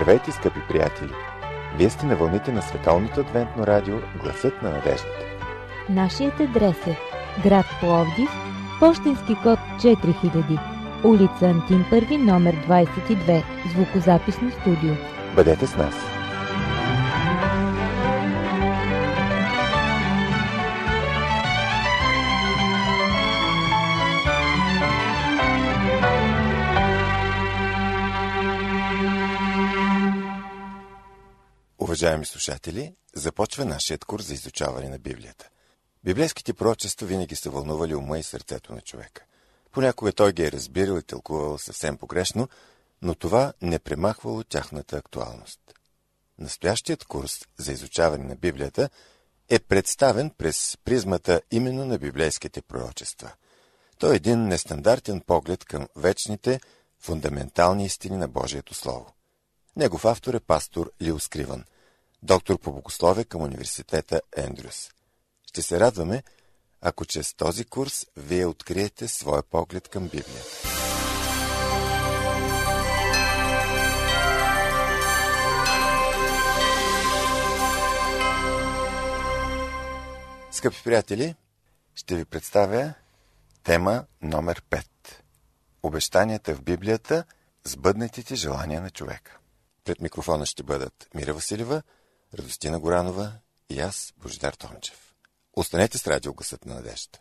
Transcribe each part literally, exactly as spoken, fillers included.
Здравейте, скъпи приятели! Вие сте на вълните на Световното адвентно радио Гласът на надеждата. Нашият адрес е град Пловдив, пощенски код четири хиляди, улица Антим първи, номер двадесет и две, звукозаписно студио. Бъдете с нас! Уважаеми слушатели, започва нашият курс за изучаване на Библията. Библейските пророчества винаги са вълнували ума и сърцето на човека. Понякога той ги е разбирал и тълкувал съвсем погрешно, но това не премахвало тяхната актуалност. Настоящият курс за изучаване на Библията е представен през призмата именно на библейските пророчества. Той е един нестандартен поглед към вечните, фундаментални истини на Божието Слово. Негов автор е пастор Лил Скривън, доктор по богословие към университета Ендрюс. Ще се радваме, ако чрез този курс вие откриете своя поглед към Библията. Скъпи приятели, ще ви представя тема номер пет. Обещанията в Библията, сбъднатите желания на човека. Пред микрофона ще бъдат Мира Василева, Радостина Горанова и аз, Божидар Тончев. Останете с радио Гласът на надеждата.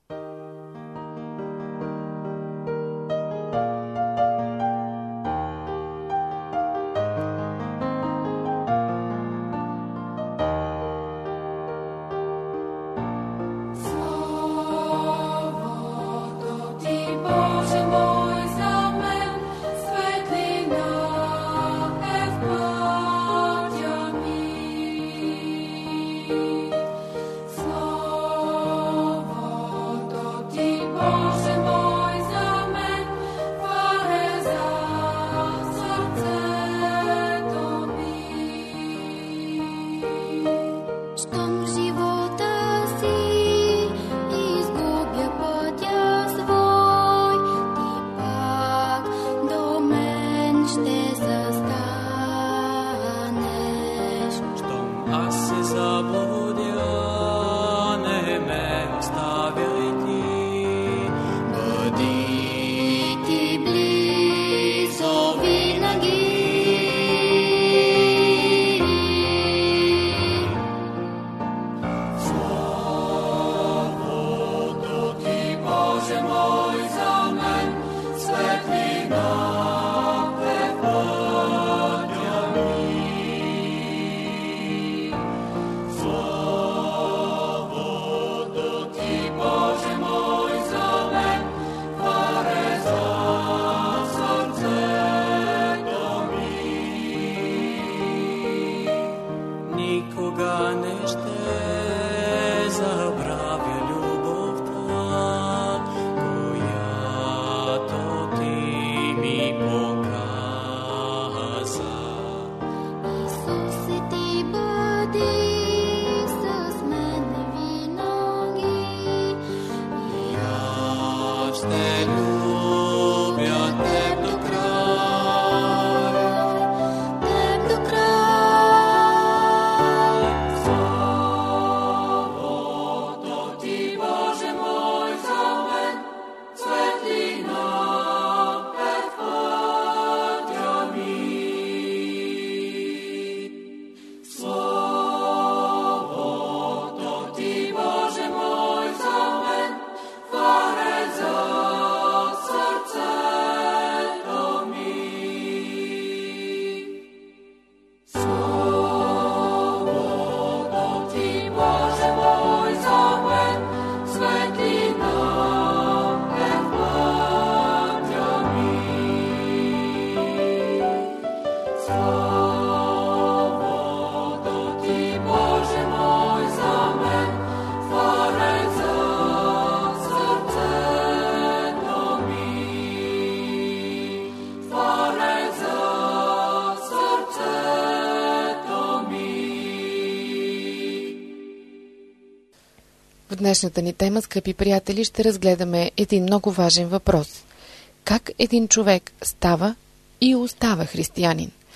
В днешната ни тема, скъпи приятели, ще разгледаме един много важен въпрос. Как един човек става и остава християнин?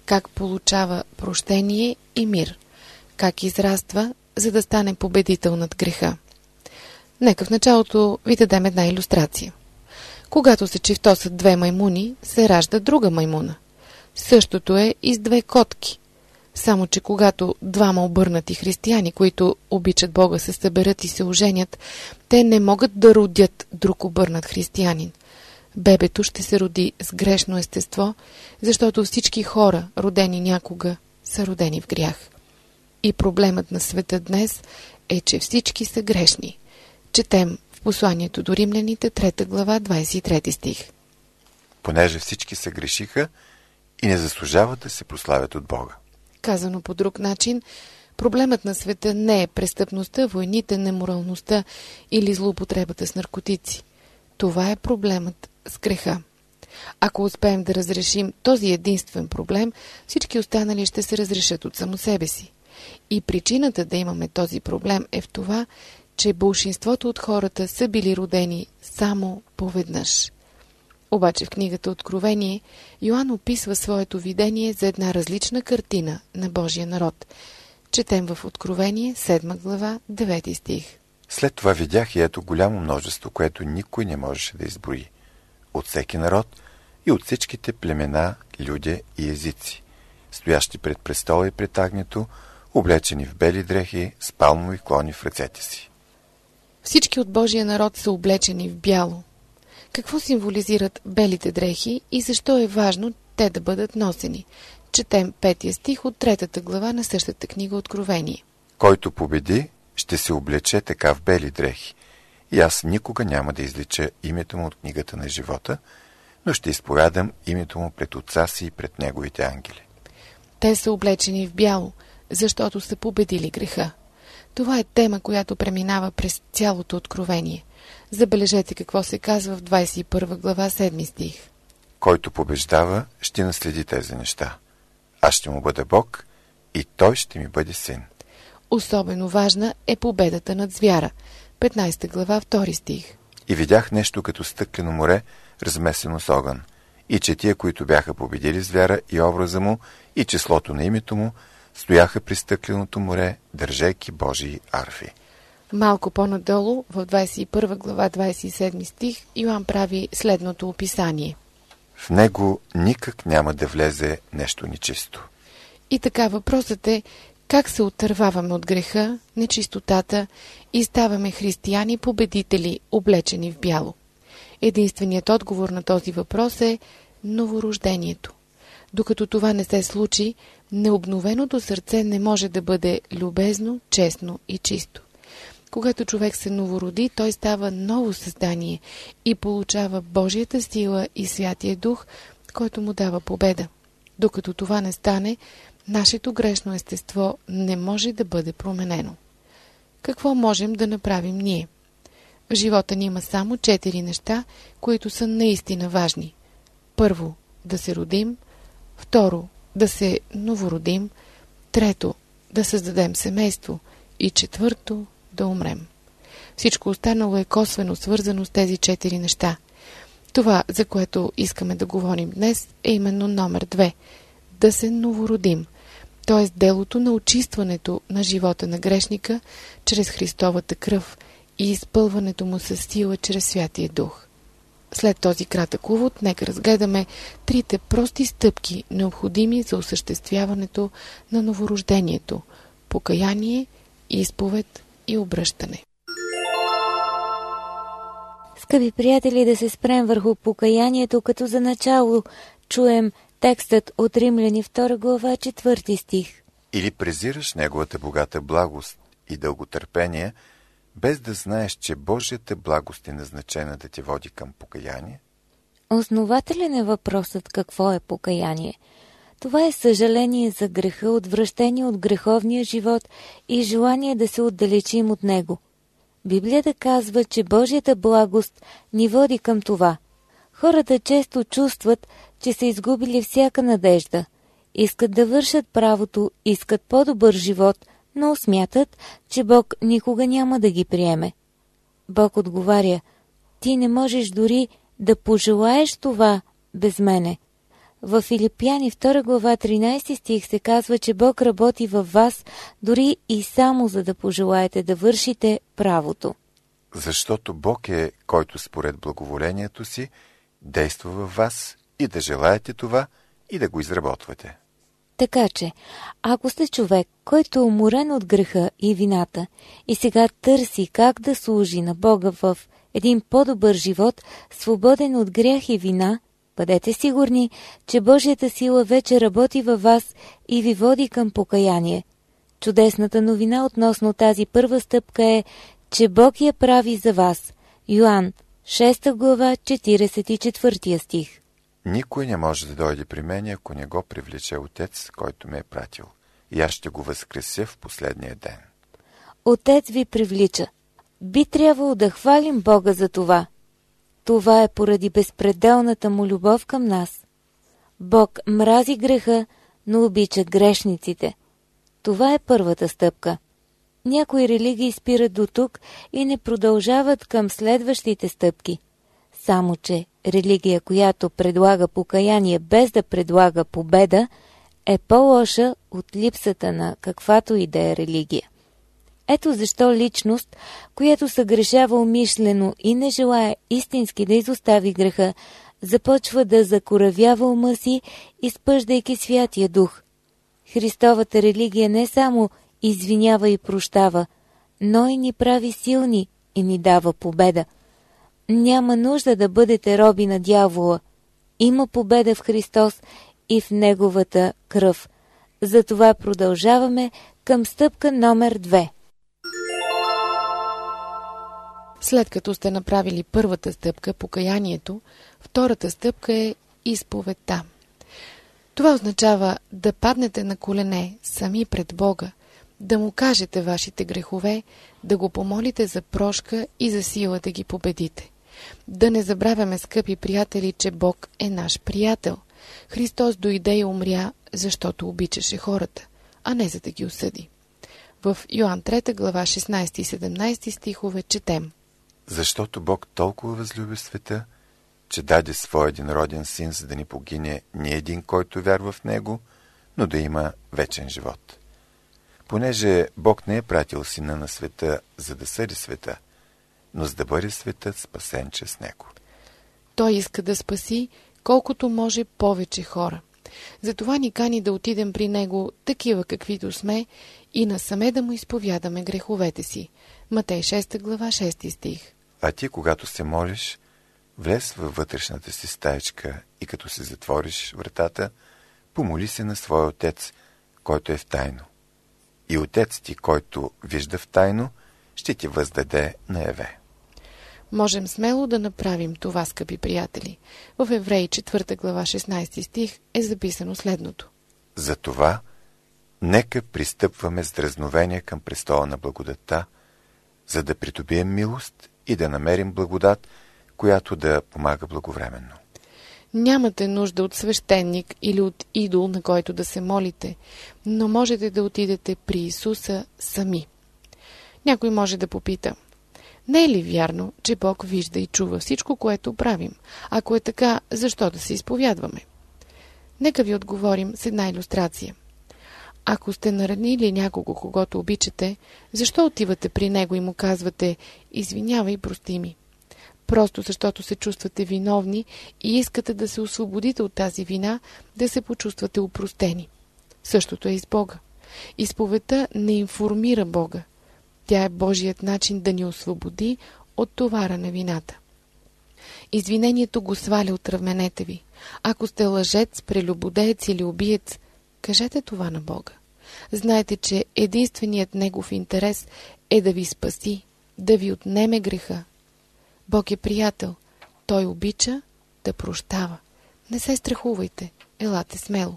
как получава прощение и мир, как израства, за да стане победител над греха. Нека в началото ви дадем една илюстрация. Когато се чифтосат две маймуни, се ражда друга маймуна. Същото е и с две котки. Само че когато двама обърнати християни, които обичат Бога, се съберат и се оженят, те не могат да родят друг обърнат християнин. Бебето ще се роди с грешно естество, защото всички хора, родени някога, са родени в грях. И проблемът на света днес е, че всички са грешни. Четем в посланието до римляните, трета глава, двадесет и трети стих. Понеже всички се грешиха и не заслужават да се прославят от Бога. Казано по друг начин, проблемът на света не е престъпността, войните, неморалността или злоупотребата с наркотици. Това е проблемът с греха. Ако успеем да разрешим този единствен проблем, всички останали ще се разрешат от само себе си. И причината да имаме този проблем е в това, че болшинството от хората са били родени само поведнъж. Обаче в книгата Откровение Йоан описва своето видение за една различна картина на Божия народ. Четем в Откровение, седма глава, девети стих. След това видях и ето голямо множество, което никой не можеше да изброи. От всеки народ и от всичките племена, люде и езици, стоящи пред престола и пред агнето, облечени в бели дрехи, с палмови клони в ръцете си. Всички от Божия народ са облечени в бяло. Какво символизират белите дрехи и защо е важно те да бъдат носени? Четем петия стих от третата глава на същата книга Откровение. Който победи, ще се облече така в бели дрехи, и аз никога няма да излича името му от книгата на живота, но ще изповядам името му пред отца си и пред неговите ангели. Те са облечени в бяло, защото са победили греха. Това е тема, която преминава през цялото Откровение. Забележете какво се казва в двадесет и първа глава, седми стих. Който побеждава, ще наследи тези неща. Аз ще му бъда Бог и той ще ми бъде син. Особено важна е победата над звяра. петнадесета глава, втори стих. И видях нещо като стъклено море, размесено с огън, и че тия, които бяха победили звяра и образа му, и числото на името му, стояха при стъкленото море, държейки Божии арфи. Малко по-надолу, в двадесет и първа глава, двадесет и седми стих, Йоан прави следното описание. В него никак няма да влезе нещо нечисто. И така въпросът е, как се отърваваме от греха, нечистотата и ставаме християни победители, облечени в бяло. Единственият отговор на този въпрос е новорождението. Докато това не се случи, необновеното сърце не може да бъде любезно, честно и чисто. Когато човек се новороди, той става ново създание и получава Божията сила и Святия Дух, който му дава победа. Докато това не стане, нашето грешно естество не може да бъде променено. Какво можем да направим ние? В живота ни има само четири неща, които са наистина важни. Първо, да се родим. Второ, да се новородим. Трето, да създадем семейство. И четвърто, да умрем. Всичко останало е косвено свързано с тези четири неща. Това, за което искаме да говорим днес, е именно номер две. Да се новородим. Т.е. делото на очистването на живота на грешника чрез Христовата кръв и изпълването му със сила чрез Святия Дух. След този кратък увод, нека разгледаме трите прости стъпки, необходими за осъществяването на новорождението – покаяние, изповед и обръщане. Скъпи приятели, да се спрем върху покаянието, като за начало чуем текстът от Римляни втора глава, четвърти стих. Или презираш неговата богата благост и дълготърпение, без да знаеш, че Божията благост е назначена да те води към покаяние? Основателен е въпросът какво е покаяние. Това е съжаление за греха, отвращение от греховния живот и желание да се отдалечим от него. Библията казва, че Божията благост ни води към това. Хората често чувстват, че са изгубили всяка надежда. Искат да вършат правото, искат по-добър живот, но смятат, че Бог никога няма да ги приеме. Бог отговаря: ти не можеш дори да пожелаеш това без мене. В Филипяни втора глава тринайсети стих се казва, че Бог работи във вас, дори и само за да пожелаете да вършите правото. Защото Бог е, който според благоволението си действа във вас и да желаете това и да го изработвате. Така че, ако сте човек, който е уморен от греха и вината и сега търси как да служи на Бога в един по-добър живот, свободен от грях и вина, бъдете сигурни, че Божията сила вече работи във вас и ви води към покаяние. Чудесната новина относно тази първа стъпка е, че Бог я прави за вас. Йоан, шеста глава, четиридесет и четвърти стих. Никой не може да дойде при мен, ако не го привлече Отец, който ме е пратил. И аз ще го възкреся в последния ден. Отец ви привлича. Би трябвало да хвалим Бога за това. Това е поради безпределната му любов към нас. Бог мрази греха, но обича грешниците. Това е първата стъпка. Някои религии спират до тук и не продължават към следващите стъпки. Само че религия, която предлага покаяние без да предлага победа, е по-лоша от липсата на каквато и да е религия. Ето защо личност, която съгрешава умишлено и не желае истински да изостави греха, започва да закоравява ума си, изпъждайки Святия Дух. Христовата религия не само извинява и прощава, но и ни прави силни и ни дава победа. Няма нужда да бъдете роби на дявола. Има победа в Христос и в Неговата кръв. Затова продължаваме към стъпка номер две. След като сте направили първата стъпка, покаянието, втората стъпка е изповедта. Това означава да паднете на колене сами пред Бога, да му кажете вашите грехове, да го помолите за прошка и за сила да ги победите. Да не забравяме, скъпи приятели, че Бог е наш приятел. Христос дойде и умря, защото обичаше хората, а не за да ги осъди. В Йоан трета глава шестнайсети и седемнайсети стихове четем: Защото Бог толкова възлюби света, че даде своя единроден син, за да ни погине не един, който вярва в него, но да има вечен живот. Понеже Бог не е пратил сина на света, за да съди света, но за да бъде светът спасен чрез него. Той иска да спаси колкото може повече хора. Затова ни кани да отидем при него, такива каквито сме, и насаме да му изповядаме греховете си. Матей шеста глава шести стих. А ти, когато се молиш, влез във вътрешната си стаечка и като се затвориш вратата, помоли се на своя Отец, който е в тайно. И Отец ти, който вижда в тайно, ще ти въздаде наяве. Можем смело да направим това, скъпи приятели. В Евреи четвърта глава шестнайсети стих е записано следното: Затова нека пристъпваме с дразновение към престола на благодатта, за да придобием милост и да намерим благодат, която да помага благовременно. Нямате нужда от свещеник или от идол, на който да се молите, но можете да отидете при Исуса сами. Някой може да попита: не е ли вярно, че Бог вижда и чува всичко, което правим? Ако е така, защо да се изповядваме? Нека ви отговорим с една илюстрация. Ако сте наранили някого, когото обичате, защо отивате при него и му казвате: извинявай, прости ми? Просто защото се чувствате виновни и искате да се освободите от тази вина, да се почувствате опростени. Същото е и с Бога. Изповедта не информира Бога. Тя е Божият начин да ни освободи от товара на вината. Извинението го сваля от раменете ви. Ако сте лъжец, прелюбодеец или убиец, кажете това на Бога. Знайте, че единственият Негов интерес е да ви спаси, да ви отнеме греха. Бог е приятел. Той обича да прощава. Не се страхувайте. Елате смело.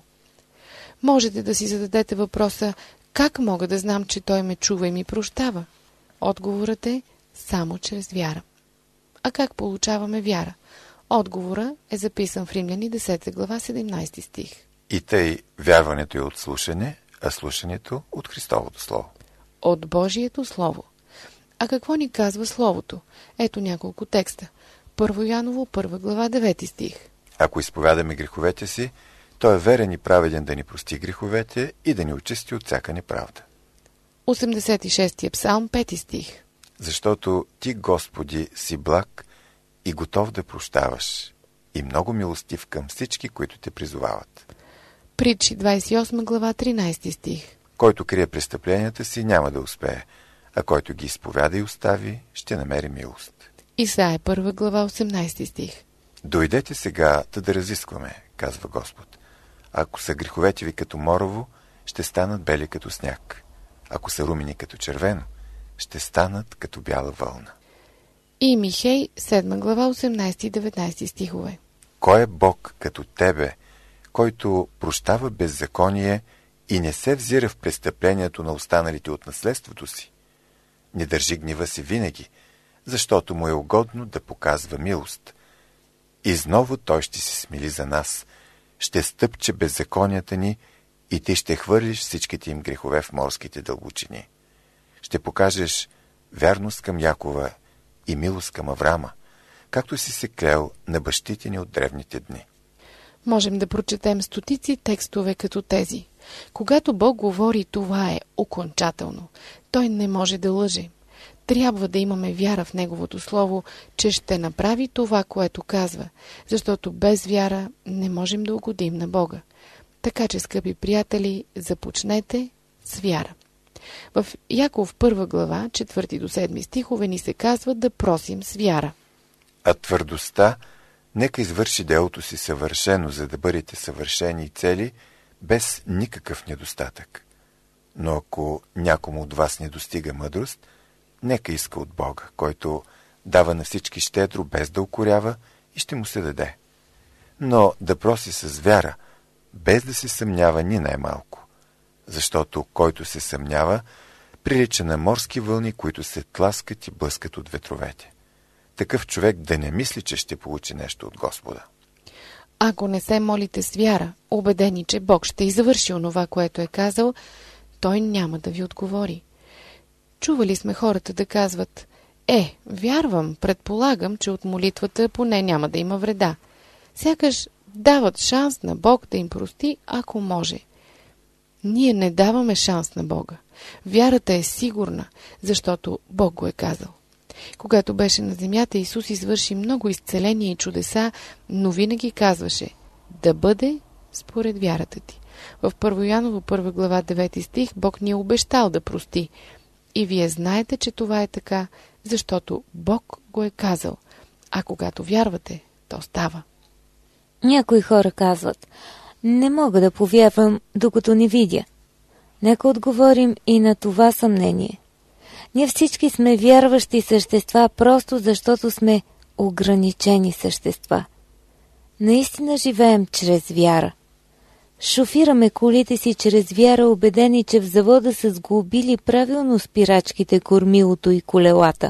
Можете да си зададете въпроса: как мога да знам, че Той ме чува и ми прощава? Отговорът е само чрез вяра. А как получаваме вяра? Отговорът е записан в Римляни десета глава седемнайсети стих. И тъй вярването е от слушане, а слушането от Христовото Слово. От Божието Слово. А какво ни казва Словото? Ето няколко текста. Първо Яново, първа глава, девети стих. Ако изповядаме греховете си, Той е верен и праведен да ни прости греховете и да ни очисти от всяка неправда. осемдесет и шести псалм, пети стих. Защото Ти, Господи, си благ и готов да прощаваш и много милостив към всички, които Те призовават. Притчи, двадесет и осма глава, тринадесети стих. Който крие престъпленията си, няма да успее, а който ги изповяда и остави, ще намери милост. Исаия, първа глава, осемнадесети стих. Дойдете сега да да разискваме, казва Господ. Ако са греховете ви като морово, ще станат бели като сняг. Ако са румени като червено, ще станат като бяла вълна. И Михей, седма глава, осемнадесети и деветнадесети стихове. Кой е Бог като тебе, който прощава беззаконие и не се взира в престъплението на останалите от наследството си? Не държи гнева си винаги, защото му е угодно да показва милост. Изново той ще се смили за нас, ще стъпче беззаконията ни и ти ще хвърлиш всичките им грехове в морските дълбочини. Ще покажеш вярност към Якова и милост към Аврама, както си се клел на бащите ни от древните дни. Можем да прочетем стотици текстове като тези. Когато Бог говори, това е окончателно. Той не може да лъже. Трябва да имаме вяра в Неговото Слово, че ще направи това, което казва, защото без вяра не можем да угодим на Бога. Така че, скъпи приятели, започнете с вяра. В Яков първа глава, четвърти до седми стихове ни се казва да просим с вяра. А твърдостта нека извърши делото си съвършено, за да бъдете съвършени и цели, без никакъв недостатък. Но ако някому от вас не достига мъдрост, нека иска от Бога, който дава на всички щедро, без да укорява, и ще му се даде. Но да проси с вяра, без да се съмнява ни най-малко, защото който се съмнява, прилича на морски вълни, които се тласкат и блъскат от ветровете. Такъв човек да не мисли, че ще получи нещо от Господа. Ако не се молите с вяра, убедени, че Бог ще извърши онова, което е казал, Той няма да ви отговори. Чували сме хората да казват: Е, вярвам, предполагам, че от молитвата поне няма да има вреда. Сякаш дават шанс на Бог да им прости, ако може. Ние не даваме шанс на Бога. Вярата е сигурна, защото Бог го е казал. Когато беше на земята, Исус извърши много изцеления и чудеса, но винаги казваше: да бъде според вярата ти. В Първо Йоаново първа глава, девети стих, Бог ни е обещал да прости. И вие знаете, че това е така, защото Бог го е казал. А когато вярвате, то става. Някои хора казват: не мога да повярвам, докато не видя. Нека отговорим и на това съмнение. Ние всички сме вярващи същества, просто защото сме ограничени същества. Наистина живеем чрез вяра. Шофираме колите си чрез вяра, убедени, че в завода са сглобили правилно спирачките, кормилото и колелата.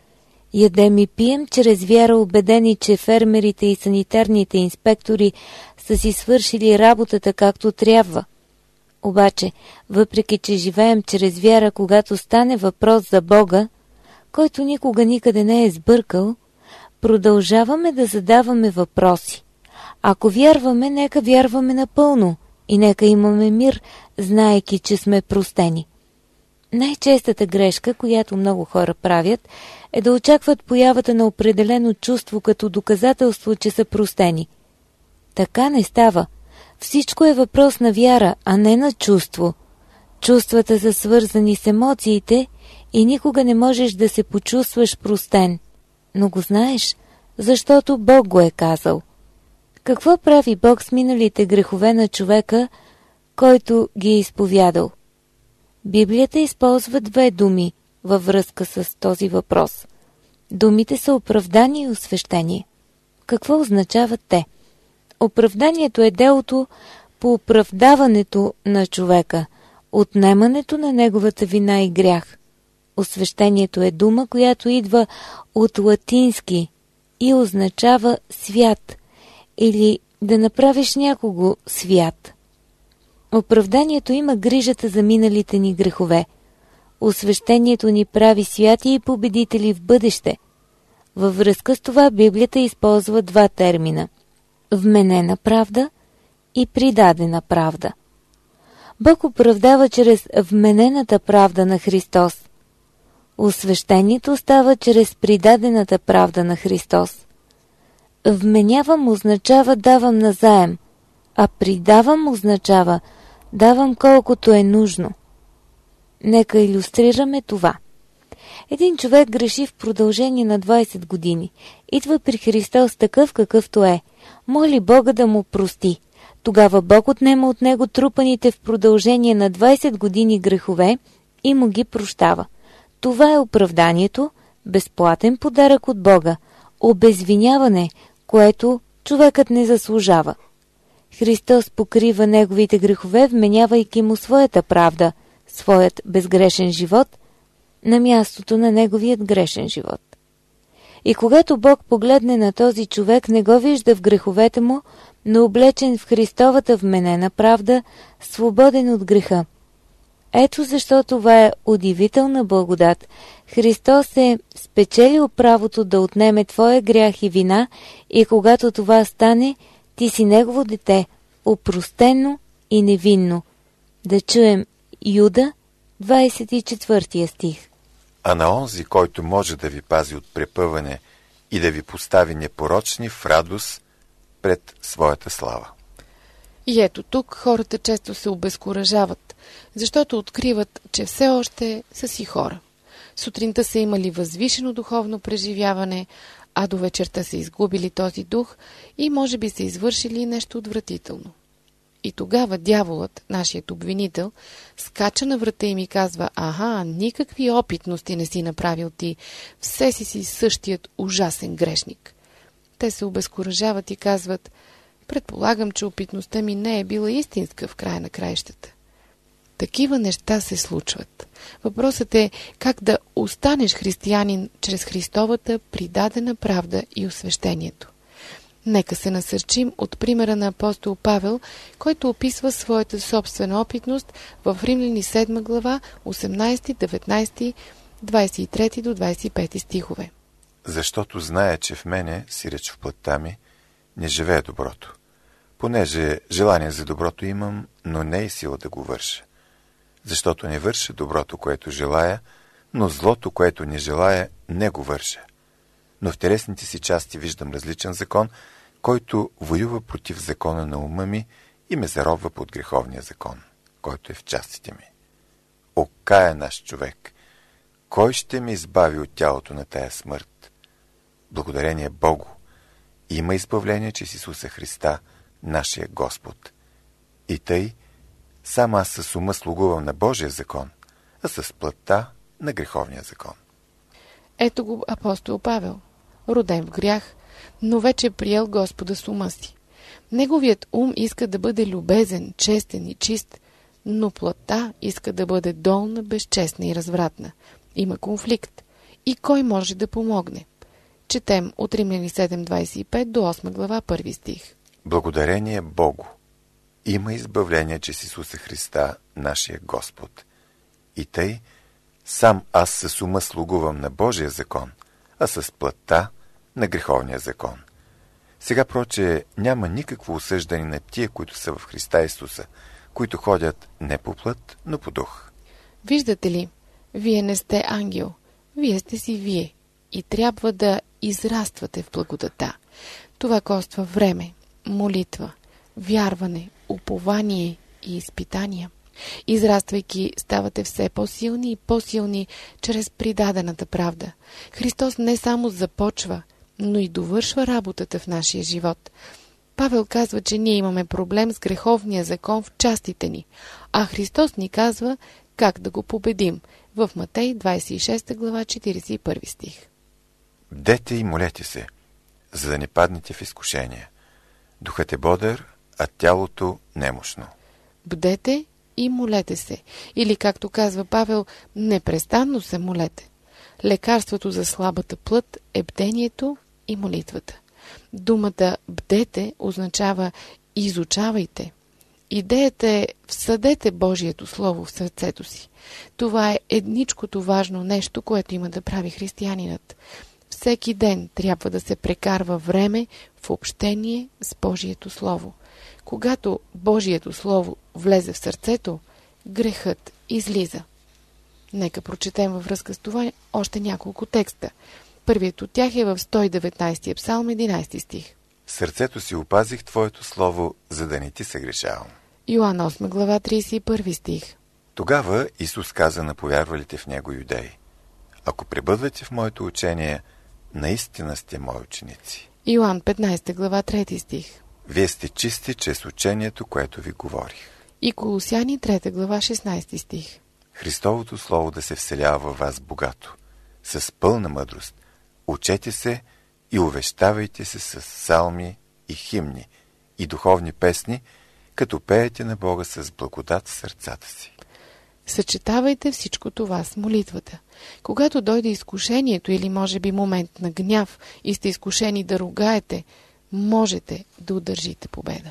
Ядем и пием чрез вяра, убедени, че фермерите и санитарните инспектори са си свършили работата както трябва. Обаче, въпреки че живеем чрез вяра, когато стане въпрос за Бога, който никога никъде не е сбъркал, продължаваме да задаваме въпроси. Ако вярваме, нека вярваме напълно и нека имаме мир, знаейки, че сме простени. Най-честата грешка, която много хора правят, е да очакват появата на определено чувство като доказателство, че са простени. Така не става. Всичко е въпрос на вяра, а не на чувство. Чувствата са свързани с емоциите и никога не можеш да се почувстваш простен. Но го знаеш, защото Бог го е казал. Какво прави Бог с миналите грехове на човека, който ги е изповядал? Библията използва две думи във връзка с този въпрос. Думите са оправдание и освещение. Какво означават те? Оправданието е делото по оправдаването на човека, отнемането на неговата вина и грях. Освещението е дума, която идва от латински и означава свят или да направиш някого свят. Оправданието има грижата за миналите ни грехове. Освещението ни прави святи и победители в бъдеще. Във връзка с това Библията използва два термина – вменена правда и придадена правда. Бог оправдава чрез вменената правда на Христос. Освещението става чрез придадената правда на Христос. Вменявам означава давам назаем, а придавам означава давам колкото е нужно. Нека илюстрираме това. Един човек греши в продължение на двайсет години. Идва при Христос такъв какъвто е. Моли Бога да му прости. Тогава Бог отнема от него трупаните в продължение на двайсет години грехове и му ги прощава. Това е оправданието, безплатен подарък от Бога, обезвиняване, което човекът не заслужава. Христос покрива неговите грехове, вменявайки му своята правда, своят безгрешен живот, на мястото на неговият грешен живот. И когато Бог погледне на този човек, не го вижда в греховете му, но облечен в Христовата вменена правда, свободен от греха. Ето защо това е удивителна благодат. Христос е спечелил правото да отнеме твоя грях и вина и когато това стане, ти си негово дете, опростено и невинно. Да чуем Юда, двайсет и четвърти стих. А на онзи, който може да ви пази от препъване и да ви постави непорочни в радост пред своята слава. И ето тук хората често се обезкуражават, защото откриват, че все още са си хора. Сутринта са имали възвишено духовно преживяване, а до вечерта са изгубили този дух и може би са извършили нещо отвратително. И тогава дяволът, нашият обвинител, скача на врата им и казва: аха, никакви опитности не си направил ти, все си си същият ужасен грешник. Те се обезкуражават и казват: предполагам, че опитността ми не е била истинска в края на краищата. Такива неща се случват. Въпросът е как да останеш християнин чрез Христовата придадена правда и освещението. Нека се насърчим от примера на апостол Павел, който описва своята собствена опитност в Римляни седма глава, осемнайсети, деветнайсети, двайсет и трети до двайсет и пети стихове. Защото знае, че в мене, сиреч в плътта ми, не живее доброто. Понеже желание за доброто имам, но не и сила да го върша. Защото не върша доброто, което желая, но злото, което не желая, не го върша. Но в телесните си части виждам различен закон, който воюва против закона на ума ми и ме заробва под греховния закон, който е в частите ми. О, кая наш човек! Кой ще ме избави от тялото на тая смърт? Благодарение Богу! Има избавление чрез Исуса Христа, нашия Господ. И тъй, сам аз с ума слугувам на Божия закон, а с плътта на греховния закон. Ето го апостол Павел, роден в грях, но вече приел Господа с ума си. Неговият ум иска да бъде любезен, честен и чист, но плътта иска да бъде долна, безчестна и развратна. Има конфликт. И кой може да помогне? Четем от Римляни седем двайсет и пет до осма глава, първи стих. Благодарение Богу! Има избавление чрез Исуса Христа, нашия Господ. И тъй, сам аз с ума слугувам на Божия закон, а с плътта на греховния закон. Сега, проче, няма никакво осъждане на тия, които са в Христа Исуса, които ходят не по плът, но по дух. Виждате ли, вие не сте ангел, вие сте си вие и трябва да израствате в благодата. Това коства време, молитва, вярване, упование и изпитания. Израствайки, ставате все по-силни и по-силни чрез придадената правда. Христос не само започва, но и довършва работата в нашия живот. Павел казва, че ние имаме проблем с греховния закон в частите ни, а Христос ни казва как да го победим в Матей двайсет и шеста глава, четирийсет и първи стих. Бдете и молете се, за да не паднете в изкушение. Духът е бодър, а тялото немощно. Бдете и молете се. Или, както казва Павел, непрестанно се молете. Лекарството за слабата плът е бдението и молитвата. Думата бдете означава изучавайте. Идеята е всъдете Божието Слово в сърцето си. Това е едничкото важно нещо, което има да прави християнинът. Всеки ден трябва да се прекарва време в общение с Божието Слово. Когато Божието Слово влезе в сърцето, грехът излиза. Нека прочетем във връзка с това още няколко текста. Първият от тях е в сто и деветнайсети псалм, единайсети стих. Сърцето си опазих Твоето слово, за да не ти съгрешавам. Йоан осма глава, трийсет и първи стих. Тогава Исус каза на повярвалите в Него юдеи: ако пребъдвате в моето учение, наистина сте мои ученици. Йоан петнайсета глава, трети стих. Вие сте чисти чрез учението, което ви говорих. И Колосяни трета глава, шестнайсети стих. Христовото слово да се вселява във вас богато, с пълна мъдрост. Учете се и увещавайте се с псалми и химни и духовни песни, като пеете на Бога с благодат в сърцата си. Съчетавайте всичко това с молитвата. Когато дойде изкушението или може би момент на гняв и сте изкушени да ругаете, можете да удържите победа.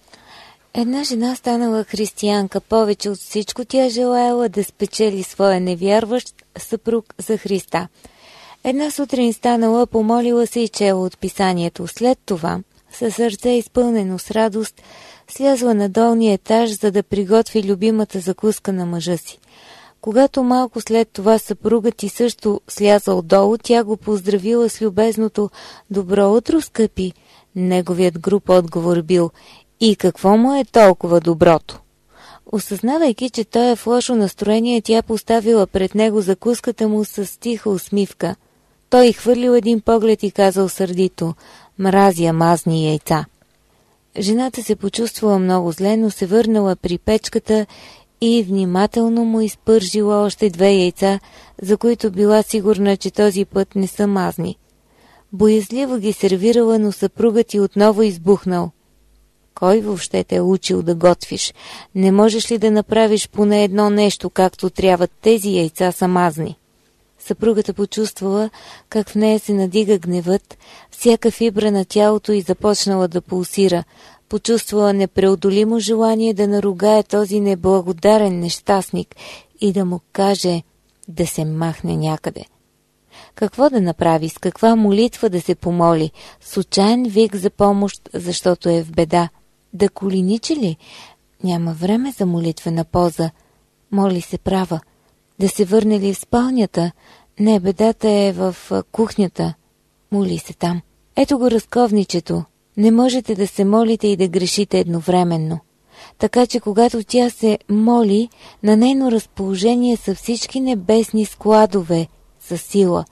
Една жена станала християнка. Повече от всичко тя желаяла да спечели своя невярващ съпруг за Христа. Една сутрин станала, помолила се и чела от писанието. След това, със сърце изпълнено с радост, слязла на долния етаж, за да приготви любимата закуска на мъжа си. Когато малко след това съпругът и също слязал долу, тя го поздравила с любезното «Добро утро, скъпи!» Неговият груб отговор бил: «И какво му е толкова доброто?» Осъзнавайки, че той е в лошо настроение, тя поставила пред него закуската му с тиха усмивка. Той хвърлил един поглед и казал сърдито: «Мразя мазни яйца». Жената се почувствала много зле, но се върнала при печката и внимателно му изпържила още две яйца, за които била сигурна, че този път не са мазни. Боязливо ги сервирала, но съпругът й отново избухнал: «Кой въобще те е учил да готвиш? Не можеш ли да направиш поне едно нещо, както трябва? Тези яйца са мазни». Съпругата почувствала как в нея се надига гневът, всяка фибра на тялото й започнала да пулсира. Почувствала непреодолимо желание да наругае този неблагодарен нещастник и да му каже да се махне някъде. Какво да направи, с каква молитва да се помоли? С отчаян вик за помощ, защото е в беда. Да коленичи ли? Няма време за молитвена поза. Моли се права. Да се върне ли в спалнята? Не, бедата е в кухнята. Моли се там. Ето го разковничето. Не можете да се молите и да грешите едновременно. Така че когато тя се моли, на нейно разположение са всички небесни складове със сила.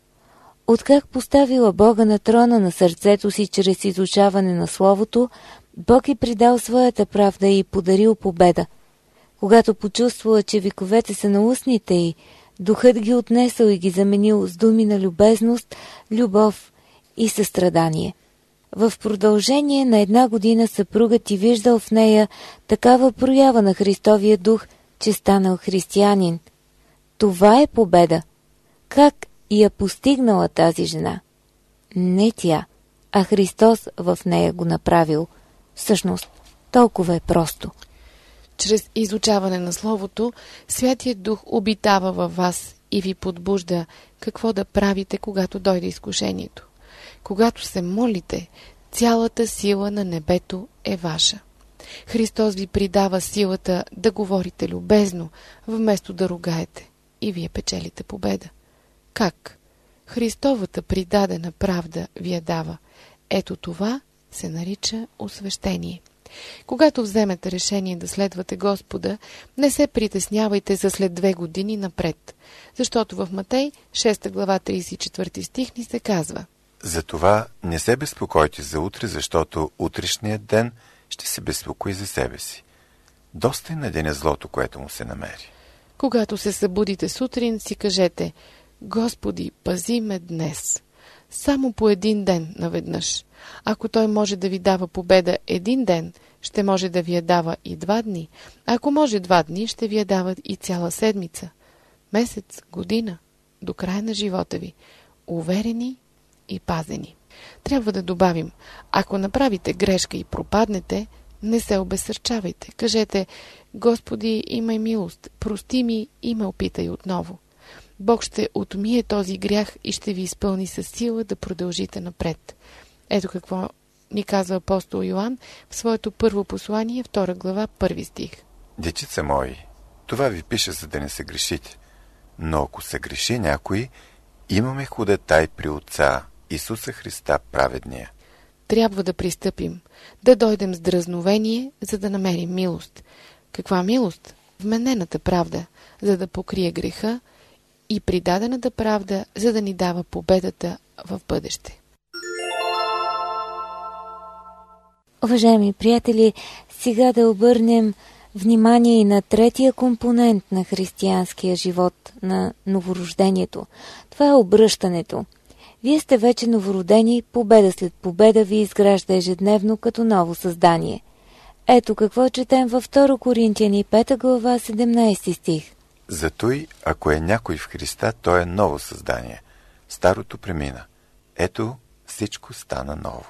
Откак поставила Бога на трона на сърцето си чрез изучаване на Словото, Бог й придал своята правда и подарил победа. Когато почувствала, че виковете са на устните й, духът ги отнесъл и ги заменил с думи на любезност, любов и състрадание. В продължение на една година съпругът й виждал в нея такава проява на Христовия дух, че станал християнин. Това е победа. Как я постигнала тази жена? Не тя, а Христос в нея го направил. Всъщност, толкова е просто. Чрез изучаване на Словото, Святият Дух обитава във вас и ви подбужда какво да правите, когато дойде изкушението. Когато се молите, цялата сила на небето е ваша. Христос ви придава силата да говорите любезно, вместо да ругаете, и вие печелите победа. Как? Христовата придадена правда ви я дава. Ето това се нарича освещение. Когато вземете решение да следвате Господа, не се притеснявайте за след две години напред, защото в Матей шеста глава трийсет и четвърти стих ни се казва: Затова не се безпокойте за утре, защото утрешният ден ще се безпокои за себе си. Доста е на деня злото, което му се намери. Когато се събудите сутрин, си кажете: Господи, пази ме днес. Само по един ден наведнъж. Ако Той може да ви дава победа един ден, ще може да ви я дава и два дни. Ако може два дни, ще ви я дава и цяла седмица, месец, година, до края на живота ви. Уверени и пазени. Трябва да добавим: ако направите грешка и пропаднете, не се обезсърчавайте. Кажете: Господи, имай милост, прости ми и ме опитай отново. Бог ще отмие този грях и ще ви изпълни със сила да продължите напред. Ето какво ни казва апостол Йоан в своето първо послание, втора глава, първи стих. Дечица мои, това ви пише, за да не се грешите. Но ако се греши някой, имаме ходатай при Отца, Исуса Христа праведния. Трябва да пристъпим, да дойдем с дразновение, за да намерим милост. Каква милост? Вменената правда, за да покрие греха, и придадената правда, за да ни дава победата в бъдеще. Уважаеми приятели, сега да обърнем внимание и на третия компонент на християнския живот, на новорождението. Това е обръщането. Вие сте вече новородени, победа след победа ви изгражда ежедневно като ново създание. Ето какво четем във втора Коринтияни, пета глава, седемнайсети стих. Зато и ако е някой в Христа, той е ново създание. Старото премина. Ето, всичко стана ново.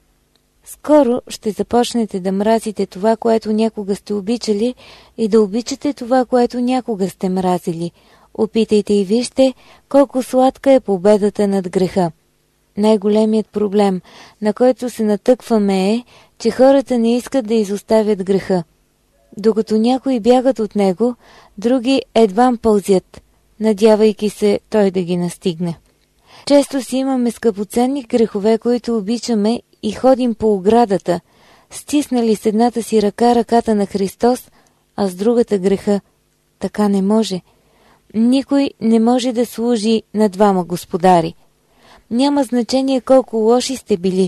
Скоро ще започнете да мразите това, което някога сте обичали, и да обичате това, което някога сте мразили. Опитайте и вижте колко сладка е победата над греха. Най-големият проблем, на който се натъкваме, е, че хората не искат да изоставят греха. Докато някои бягат от него, други едвам пълзят, надявайки се той да ги настигне. Често си имаме скъпоценни грехове, които обичаме, и ходим по оградата, стиснали с едната си ръка ръката на Христос, а с другата греха. Така не може. Никой не може да служи на двама господари. Няма значение колко лоши сте били.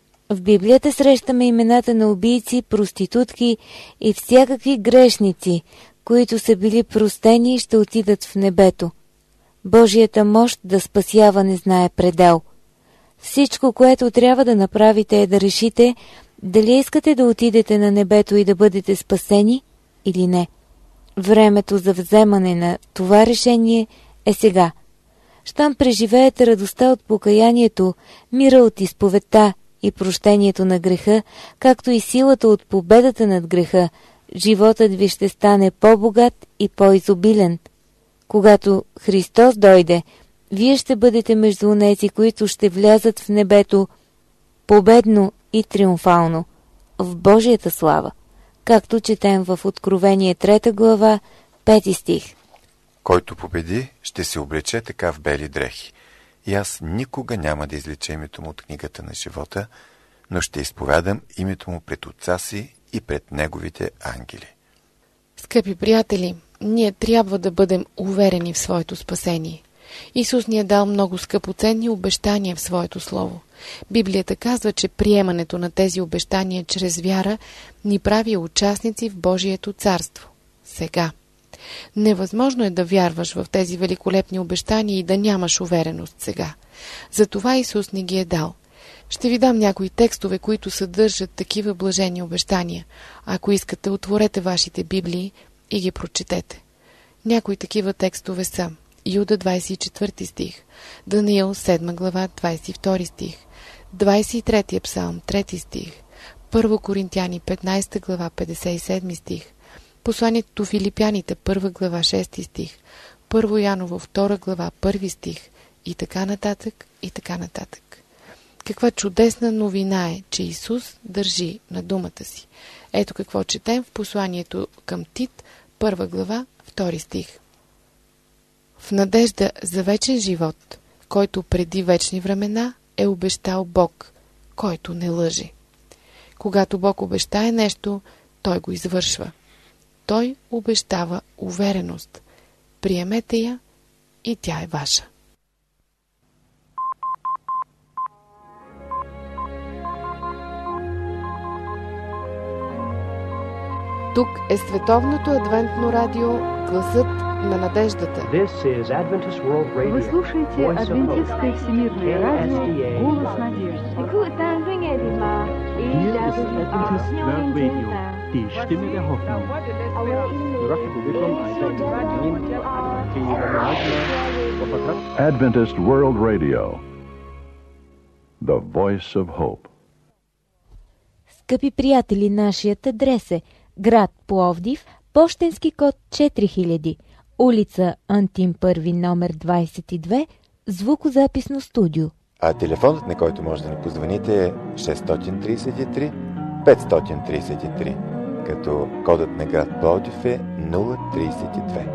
В Библията срещаме имената на убийци, проститутки и всякакви грешници, които са били простени и ще отидат в небето. Божията мощ да спасява не знае предел. Всичко, което трябва да направите, е да решите дали искате да отидете на небето и да бъдете спасени или не. Времето за вземане на това решение е сега. Щом преживеете радостта от покаянието, мира от изповедта и прощението на греха, както и силата от победата над греха, животът ви ще стане по-богат и по-изобилен. Когато Христос дойде, вие ще бъдете между онези, които ще влязат в небето победно и триумфално, в Божията слава, както четем в Откровение трета глава, пети стих. Който победи, ще се облече така в бели дрехи. И аз никога няма да излича името му от книгата на живота, но ще изповядам името му пред Отца си и пред неговите ангели. Скъпи приятели, ние трябва да бъдем уверени в своето спасение. Исус ни е дал много скъпоценни обещания в своето слово. Библията казва, че приемането на тези обещания чрез вяра ни прави участници в Божието царство. Сега. Невъзможно е да вярваш в тези великолепни обещания и да нямаш увереност сега. Затова Исус ни ги е дал. Ще ви дам някои текстове, които съдържат такива блажени обещания. Ако искате, отворете вашите Библии и ги прочетете. Някои такива текстове са Юда двайсет и четвърти стих, Даниил седма глава двайсет и втори стих, двайсет и трети псалм трети стих, първа Коринтияни петнайсета глава петдесет и седми стих, посланието Филипяните първа глава шести стих, първо Яново втора глава първи стих и така нататък и така нататък. Каква чудесна новина е, че Исус държи на думата си. Ето какво четем в посланието към Тит, първа глава, втори стих. В надежда за вечен живот, който преди вечни времена е обещал Бог, който не лъже. Когато Бог обещае нещо, Той го извършва. Той обещава увереност. Приемете я и тя е ваша. Тук е Световното адвентно радио, гласът на надеждата. Вы слушаете Адвентистское всемирное радио «Голос надежды». Hier ist Adventist World Radio, die Stimme der Hoffnung. Adventist World Radio, the voice of hope. Скъпи приятели, нашият адрес е град Пловдив, пощенски код четири хиляди, улица Антим първи, номер двадесет и две, звукозаписно студио. А телефонът, на който може да ни позвоните, е шест три три пет три три, като кодът на град Пловдив е нула тридесет и две.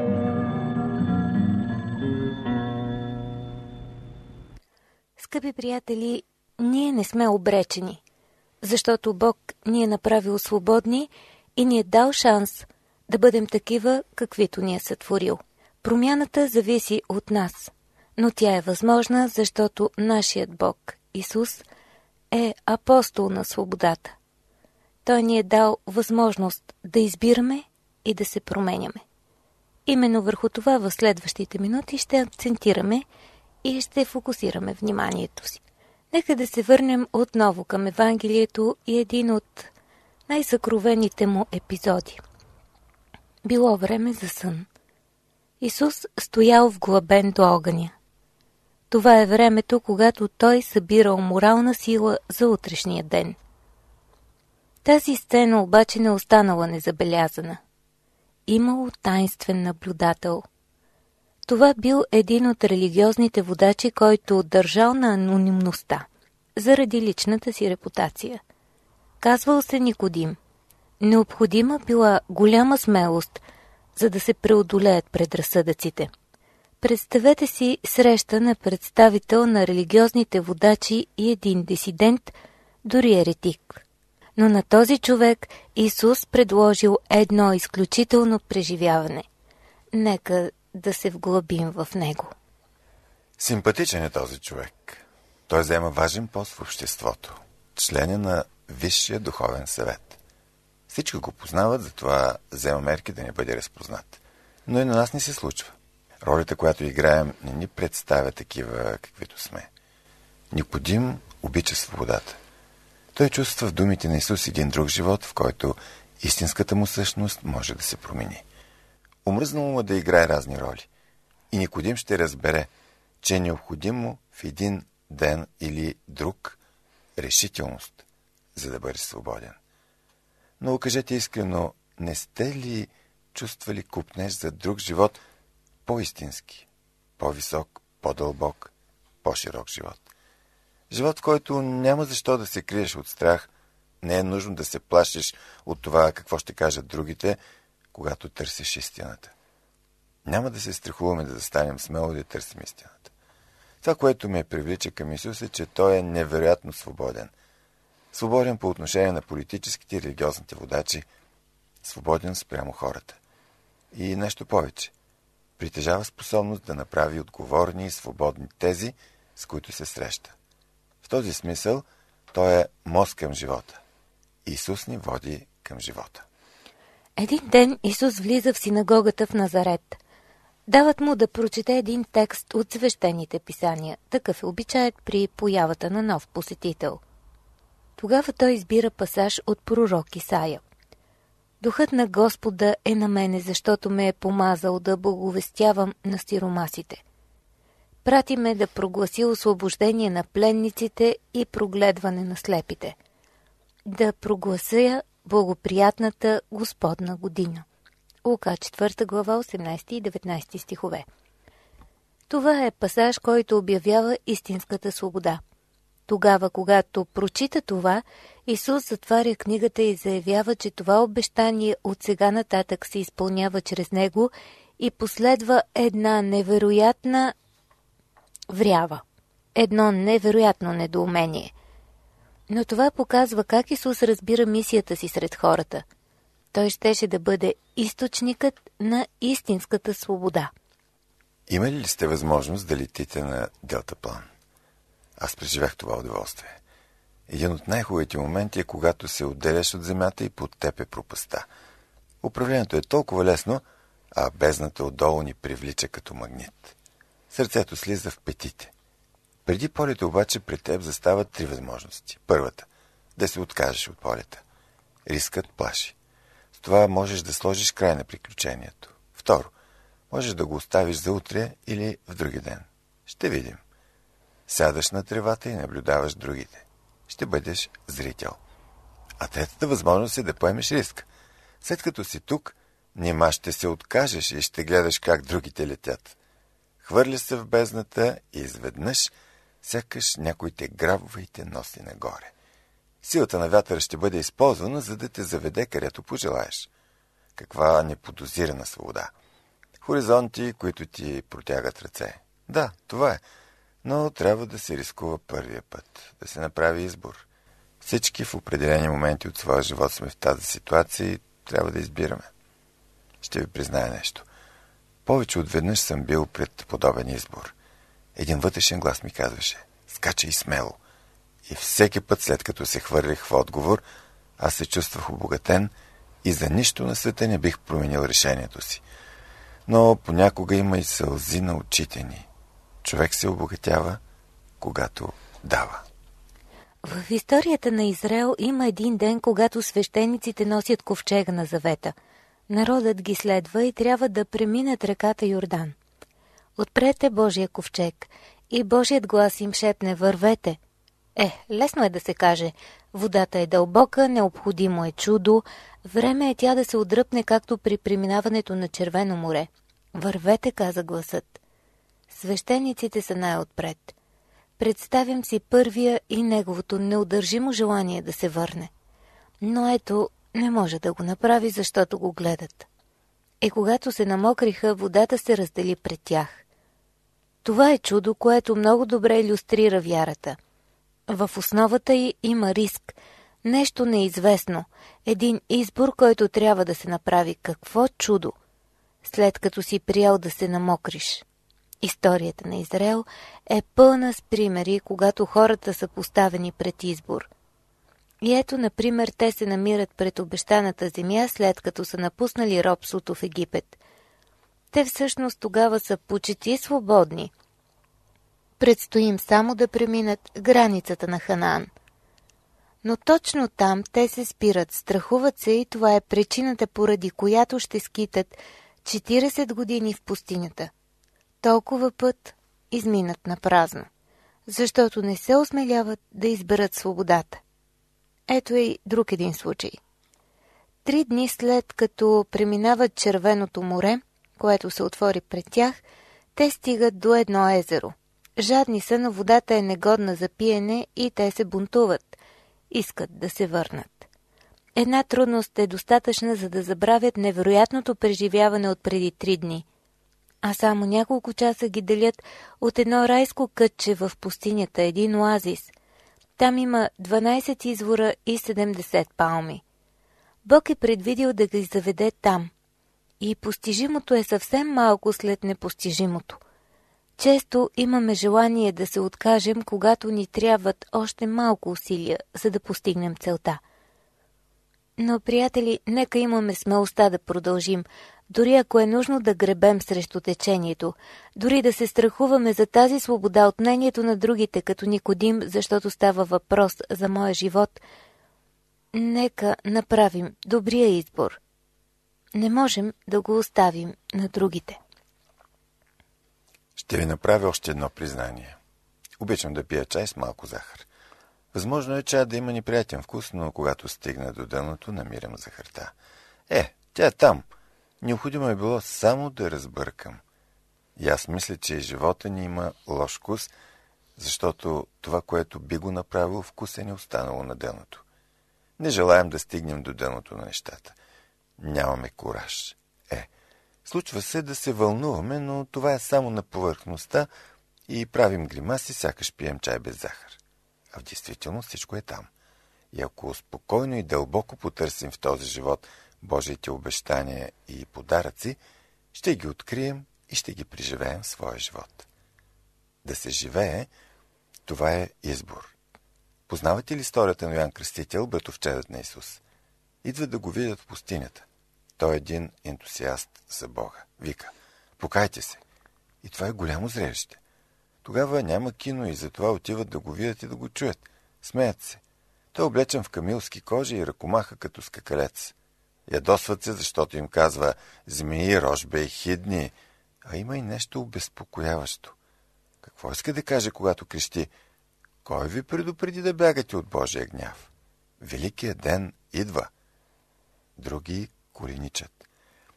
Скъпи приятели, ние не сме обречени, защото Бог ни е направил свободни и ни е дал шанс да бъдем такива, каквито ни е сътворил. Промяната зависи от нас, но тя е възможна, защото нашият Бог, Исус, е апостол на свободата. Той ни е дал възможност да избираме и да се променяме. Именно върху това в следващите минути ще акцентираме и ще фокусираме вниманието си. Нека да се върнем отново към Евангелието и един от най-съкровените му епизоди. Било време за сън. Исус стоял вглъбен до огъня. Това е времето, когато той събирал морална сила за утрешния ден. Тази сцена обаче не останала незабелязана. Имало таинствен наблюдател. Това бил един от религиозните водачи, който държал на анонимността, заради личната си репутация. Казвал се Никодим. Необходима била голяма смелост, за да се преодолеят предразсъдъците. Представете си среща на представител на религиозните водачи и един дисидент, дори еретик. Но на този човек Исус предложил едно изключително преживяване. Нека да се вглъбим в него. Симпатичен е този човек. Той заема важен пост в обществото. Член е на Висшия духовен съвет. Всички го познават, затова взема мерки да не бъде разпознат. Но и на нас не се случва. Ролята, която играем, не ни представя такива, каквито сме. Никодим обича свободата. Той чувства в думите на Исус един друг живот, в който истинската му същност може да се промени. Омръзнало му да играе разни роли. И Никодим ще разбере, че е необходимо в един ден или друг решителност, за да бъдеш свободен. Но кажете искрено, не сте ли чувствали купнеж за друг живот, по-истински, по-висок, по-дълбок, по-широк живот? Живот, в който няма защо да се криеш от страх, не е нужно да се плашиш от това какво ще кажат другите, когато търсиш истината. Няма да се страхуваме да застанем смело и да търсим истината. Това, което ме привлича към Исус, е, че Той е невероятно свободен. Свободен по отношение на политическите и религиозните водачи, свободен спрямо хората. И нещо повече. Притежава способност да направи отговорни и свободни тези, с които се среща. В този смисъл Той е мост към живота. Исус ни води към живота. Един ден Исус влиза в синагогата в Назарет. Дават му да прочете един текст от свещените писания. Такъв е обичаят при появата на нов посетител. Тогава той избира пасаж от пророк Исая. Духът на Господа е на мене, защото ме е помазал да благовестявам на сиромасите. Прати ме да прогласи освобождение на пленниците и прогледване на слепите. Да проглася благоприятната Господна година. Лука четвърта глава, осемнадесети и деветнадесети стихове. Това е пасаж, който обявява истинската свобода. Тогава, когато прочита това, Исус затваря книгата и заявява, че това обещание от сега нататък се изпълнява чрез него и последва една невероятна врява. Едно невероятно недоумение. Но това показва как Исус разбира мисията си сред хората. Той щеше да бъде източникът на истинската свобода. Имали ли сте възможност да летите на делтаплан? Аз преживях това удоволствие. Един от най-хубавите моменти е, когато се отделяш от земята и под теб е пропаста. Управлението е толкова лесно, а бездната отдолу ни привлича като магнит. Сърцето слиза в петите. Преди полета обаче пред теб застават три възможности. Първата – да се откажеш от полета. Рискът плаши. С това можеш да сложиш край на приключението. Второ – можеш да го оставиш за утре или в други ден. Ще видим. Сядаш на тревата и наблюдаваш другите. Ще бъдеш зрител. А третата възможност е да поемеш риск. След като си тук, Нима ще се откажеш и ще гледаш как другите летят. Хвърля се в бездната и изведнъж сякаш някой те грабва и те носи нагоре. Силата на вятъра ще бъде използвана, за да те заведе където пожелаеш. Каква неподозирана свобода! Хоризонти, които ти протягат ръце. Да, това е. Но трябва да се рискува първия път, да се направи избор. Всички в определени моменти от своя живот сме в тази ситуация и трябва да избираме. Ще ви призная нещо. Повече от веднъж съм бил пред подобен избор. Един вътрешен глас ми казваше: скачай смело. И всеки път, след като се хвърлих в отговор, аз се чувствах обогатен и за нищо на света не бих променил решението си. Но понякога има и сълзи на очите ни. Човек се обогатява, когато дава. В историята на Израел има един ден, когато свещениците носят ковчега на завета. Народът ги следва и трябва да преминат реката Йордан. Отпред е Божия ковчег и Божият глас им шепне: вървете. Е, лесно е да се каже: водата е дълбока, необходимо е чудо, време е тя да се отдръпне, както при преминаването на Червено море. Вървете, каза гласът. Свещениците са най-отпред. Представям си първия и неговото неудържимо желание да се върне. Но ето, не може да го направи, защото го гледат. И когато се намокриха, водата се раздели пред тях. Това е чудо, което много добре илюстрира вярата. В основата й има риск, нещо неизвестно, един избор, който трябва да се направи. Какво чудо! След като си приял да се намокриш. Историята на Израел е пълна с примери, когато хората са поставени пред избор. И ето, например, те се намират пред обещаната земя, след като са напуснали робството в Египет. Те всъщност тогава са почти свободни. Предстои им само да преминат границата на Ханаан. Но точно там те се спират, страхуват се и това е причината, поради която ще скитат четиридесет години в пустинята. Толкова път изминат на празно, защото не се осмеляват да изберат свободата. Ето е и друг един случай. Три дни след като преминават Червеното море, което се отвори пред тях, те стигат до едно езеро. Жадни са, но водата е негодна за пиене и те се бунтуват. Искат да се върнат. Една трудност е достатъчна, за да забравят невероятното преживяване от преди три дни. А само няколко часа ги делят от едно райско кътче в пустинята, един оазис. Там има дванайсет извора и седемдесет палми. Бог е предвидил да ги заведе там. И постижимото е съвсем малко след непостижимото. Често имаме желание да се откажем, когато ни трябват още малко усилия, за да постигнем целта. Но, приятели, нека имаме смелостта да продължим, дори ако е нужно да гребем срещу течението, дори да се страхуваме за тази свобода от мнението на другите, като Никодим, защото става въпрос за моя живот. Нека направим добрия избор. Не можем да го оставим на другите. Ще ви направя още едно признание. Обичам да пия чай с малко захар. Възможно е чай да има неприятен вкус, но когато стигна до дъното, намирам захарта. Е, тя е там. Необходимо е било само да разбъркам. И аз мисля, че живота ни има лош вкус, защото това, което би го направило, вкус е не останало на дъното. Не желаем да стигнем до дъното на нещата. Нямаме кураж. Е, случва се да се вълнуваме, но това е само на повърхността и правим гримаси, сякаш пием чай без захар. А в действителност всичко е там. И ако спокойно и дълбоко потърсим в този живот Божиите обещания и подаръци, ще ги открием и ще ги преживеем в своя живот. Да се живее, това е избор. Познавате ли историята на Йоан Кръстител, братовчедът на Исус? Идва да го видят в пустинята. Той е един ентусиаст за Бога. Вика: покайте се. И това е голямо зрелище. Тогава няма кино и затова отиват да го видят и да го чуят. Смеят се. Той е облечен в камилски кожи и ръкомаха като скакалец. Ядосват се, защото им казва змеи, рожбе и хидни, а има и нещо обезпокояващо. Какво иска да каже, когато крещи: кой ви предупреди да бягате от Божия гняв? Великият ден идва. Други коленичат.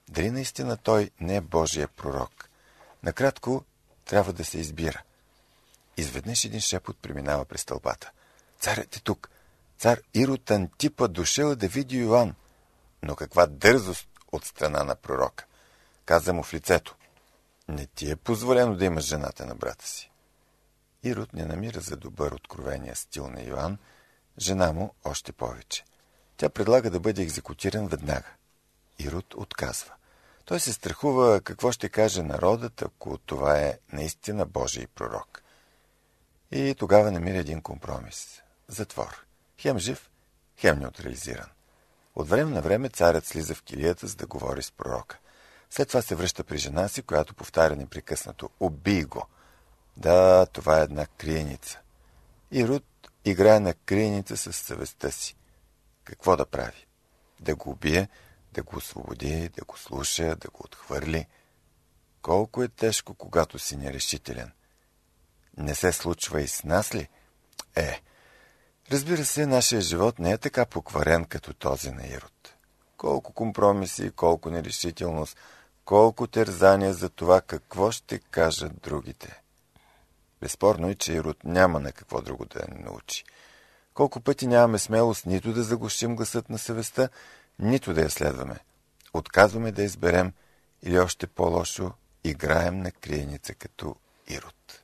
Дали наистина той не е Божия пророк? Накратко, трябва да се избира. Изведнъж един шепот преминава през тълпата. Царят е тук. Цар Ирод Антипа дошъл да види Йоан. Но каква дързост от страна на пророка. Каза му в лицето. Не ти е позволено да имаш жената на брата си. Ирод не намира за добър откровения стил на Йоан, жена му още повече. Тя предлага да бъде екзекутиран веднага. Ирод отказва. Той се страхува какво ще каже народът, ако това е наистина Божий пророк. И тогава намира един компромис. Затвор. Хем жив, хем неутрализиран. От време на време царят слиза в килията, за да говори с пророка. След това се връща при жена си, която повтаря непрекъснато. Убий го! Да, това е една криеница. Ирод играе на криеница със съвестта си. Какво да прави? Да го убие, да го освободи, да го слуша, да го отхвърли. Колко е тежко, когато си нерешителен. Не се случва и с нас ли? Е, разбира се, нашия живот не е така покварен като този на Ирод. Колко компромиси, колко нерешителност, колко тързания за това какво ще кажат другите. Безспорно е, че Ирод няма на какво друго да ни научи. Колко пъти нямаме смелост нито да заглушим гласът на съвестта, нито да я следваме. Отказваме да изберем или още по-лошо играем на криеница като Ирод.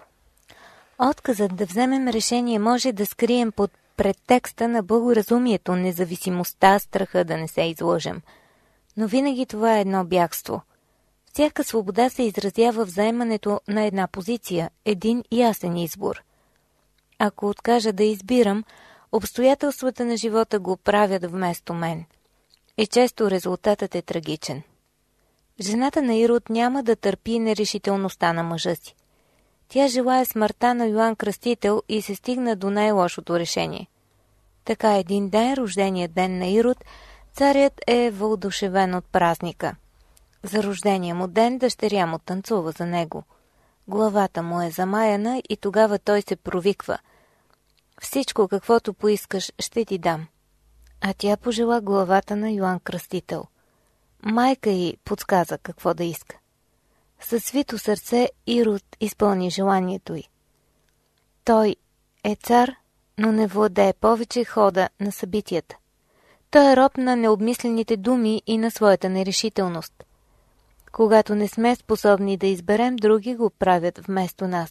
Отказът да вземем решение може да скрием под претекста на благоразумието, независимостта, страха да не се излъжем. Но винаги това е едно бягство. Всяка свобода се изразява в заемането на една позиция, един ясен избор. Ако откажа да избирам, обстоятелствата на живота го правят вместо мен. И често резултатът е трагичен. Жената на Ирод няма да търпи нерешителността на мъжа си. Тя желая смъртта на Йоан Кръстител и се стигна до най-лошото решение. Така един ден, рождения ден на Ирод, царят е въодушевен от празника. За рождения му ден дъщеря му танцува за него. Главата му е замаяна и тогава той се провиква. Всичко, каквото поискаш, ще ти дам. А тя пожела главата на Йоан Кръстител. Майка й подсказа какво да иска. Със свито сърце Ирод изпълни желанието й. Той е цар, но не владее повече хода на събитията. Той е роб на необмислените думи и на своята нерешителност. Когато не сме способни да изберем, други го правят вместо нас.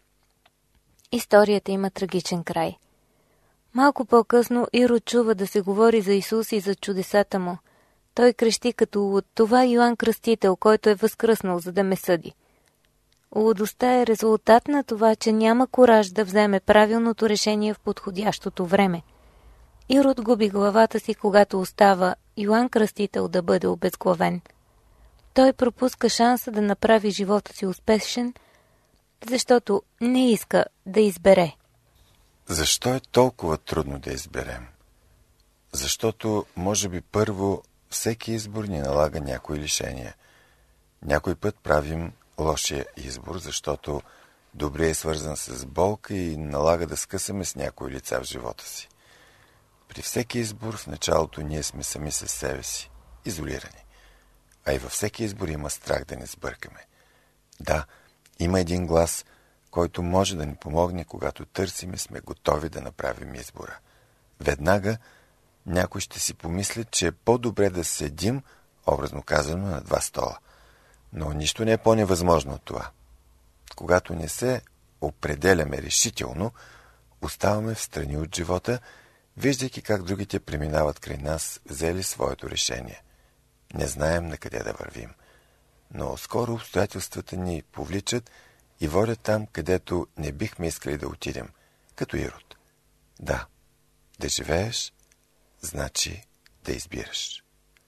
Историята има трагичен край. Малко по-късно Ирод чува да се говори за Исус и за чудесата му. Той крещи като луд. Това е Йоан Кръстител, който е възкръснал, за да ме съди. Лудостта е резултат на това, че няма кураж да вземе правилното решение в подходящото време. Ирод губи главата си, когато остава Йоан Кръстител да бъде обезглавен. Той пропуска шанса да направи живота си успешен, защото не иска да избере. Защо е толкова трудно да изберем? Защото, може би, първо, всеки избор ни налага някои лишения. Някой път правим лошия избор, защото добре е свързан с болка и налага да скъсаме с някои лица в живота си. При всеки избор в началото ние сме сами със себе си, изолирани. А и във всеки избор има страх да не сбъркаме. Да, има един глас, който може да ни помогне, когато търсим и сме готови да направим избора. Веднага някой ще си помисли, че е по-добре да седим, образно казано, на два стола. Но нищо не е по-невъзможно от това. Когато не се определяме решително, оставаме в страни от живота, виждайки как другите преминават край нас, взели своето решение. Не знаем на къде да вървим. Но скоро обстоятелствата ни повличат и водят там, където не бихме искали да отидем, като Ирод. Да, да живееш, значи да избираш.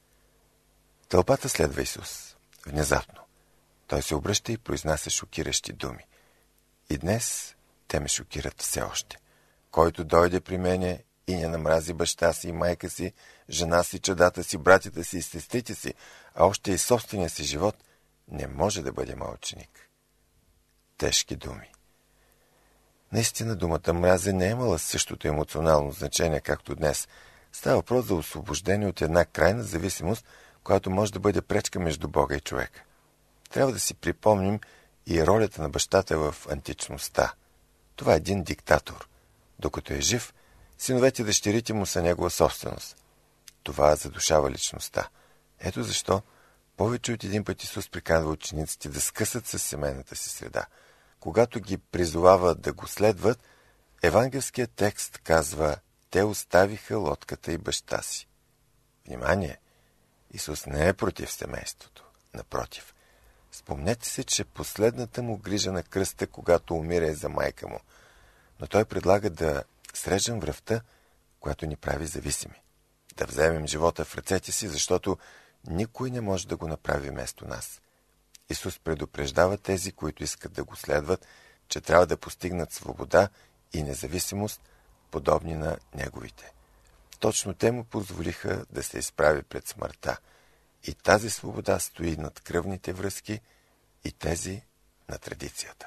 Тълпата следва Исус. Внезапно. Той се обръща и произнася шокиращи думи. И днес те ме шокират все още. Който дойде при мене и не намрази баща си и майка си, жена си, чадата си, братята си и сестрите си, а още и собствения си живот, не може да бъде мой ученик. Тежки думи. Наистина думата мразя не е имала същото емоционално значение, както днес. Става въпрос за освобождение от една крайна зависимост, която може да бъде пречка между Бога и човека. Трябва да си припомним и ролята на бащата в античността. Това е един диктатор. Докато е жив, синовете и дъщерите му са негова собственост. Това задушава личността. Ето защо повече от един път Исус приканва учениците да скъсат със семейната си среда. Когато ги призовава да го следват, евангелският текст казва: те оставиха лодката и баща си. Внимание! Исус не е против семейството. Напротив. Спомнете се, че последната му грижа на кръста, когато умира, е за майка му. Но той предлага да срежем връвта, която ни прави зависими. Да вземем живота в ръцете си, защото никой не може да го направи вместо нас. Исус предупреждава тези, които искат да го следват, че трябва да постигнат свобода и независимост, подобни на неговите. Точно те му позволиха да се изправи пред смъртта. И тази свобода стои над кръвните връзки и тези на традицията.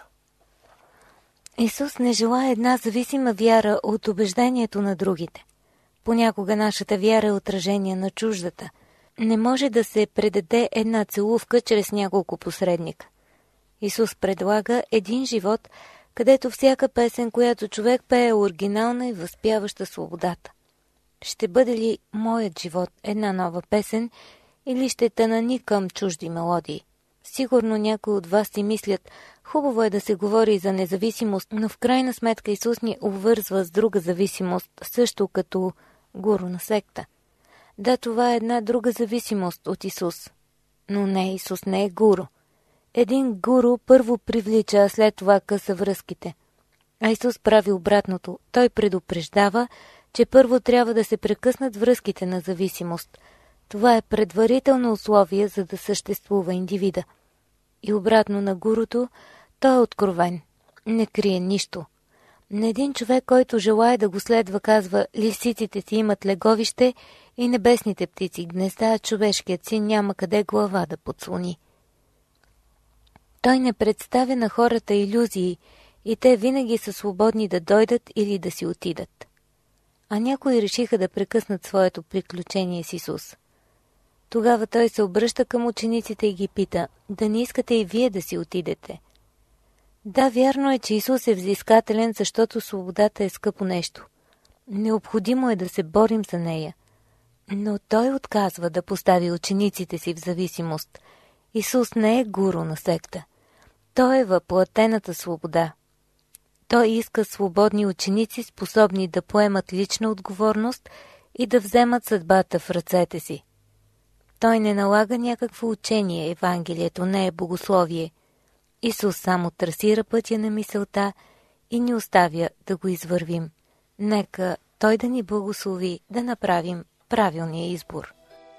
Исус не желае една зависима вяра от убеждението на другите. Понякога нашата вяра е отражение на чуждата. Не може да се предаде една целувка чрез няколко посредника. Исус предлага един живот, където всяка песен, която човек пее, е оригинална и възпяваща свободата. Ще бъде ли моят живот една нова песен или ще тънани към чужди мелодии? Сигурно някои от вас си мислят: хубаво е да се говори за независимост, но в крайна сметка Исус ни обвързва с друга зависимост, също като гуру на секта. Да, това е една друга зависимост от Исус. Но не, Исус не е гуру. Един гуру първо привлича, а след това къса връзките. А Исус прави обратното. Той предупреждава, че първо трябва да се прекъснат връзките на зависимост. Това е предварително условие, за да съществува индивида. И обратно на гуруто, той е откровен. Не крие нищо. На един човек, който желае да го следва, казва: лисиците си имат леговище и небесните птици гнезда, а човешкият си няма къде глава да подслони. Той не представя на хората илюзии и те винаги са свободни да дойдат или да си отидат. А някои решиха да прекъснат своето приключение с Исус. Тогава той се обръща към учениците и ги пита: да не искате и вие да си отидете? Да, вярно е, че Исус е взискателен, защото свободата е скъпо нещо. Необходимо е да се борим за нея. Но той отказва да постави учениците си в зависимост. Исус не е гуру на секта. Той е въплътената свобода. Той иска свободни ученици, способни да поемат лична отговорност и да вземат съдбата в ръцете си. Той не налага някакво учение, Евангелието не е богословие. Исус само трасира пътя на мисълта и ни оставя да го извървим. Нека Той да ни благослови да направим правилния избор.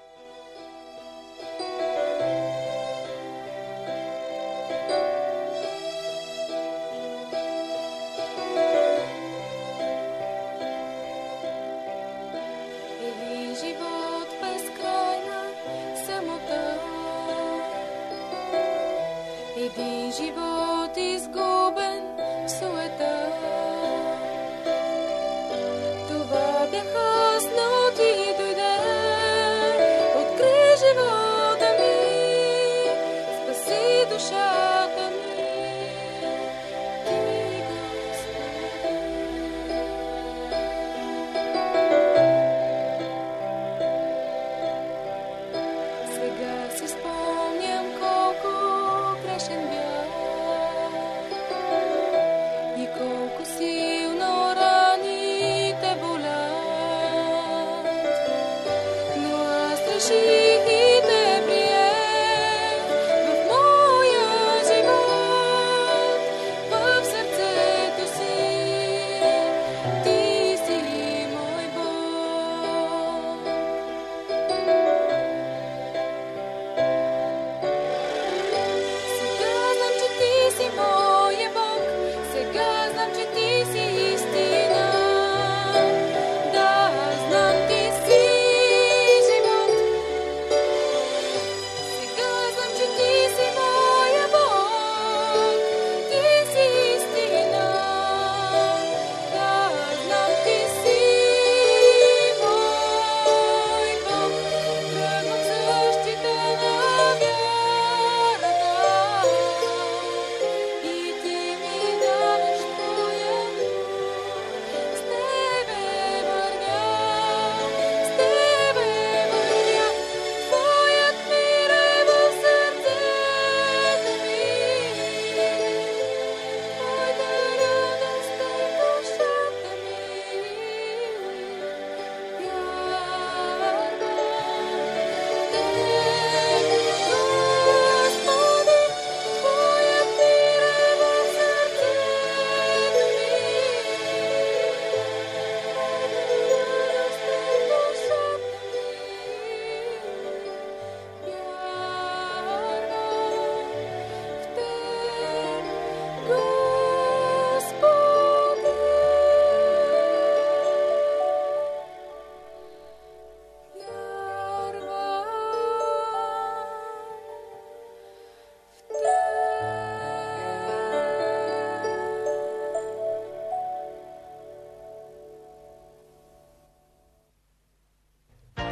Един живот изгубен в суета. Това бях аз, но ти дойде.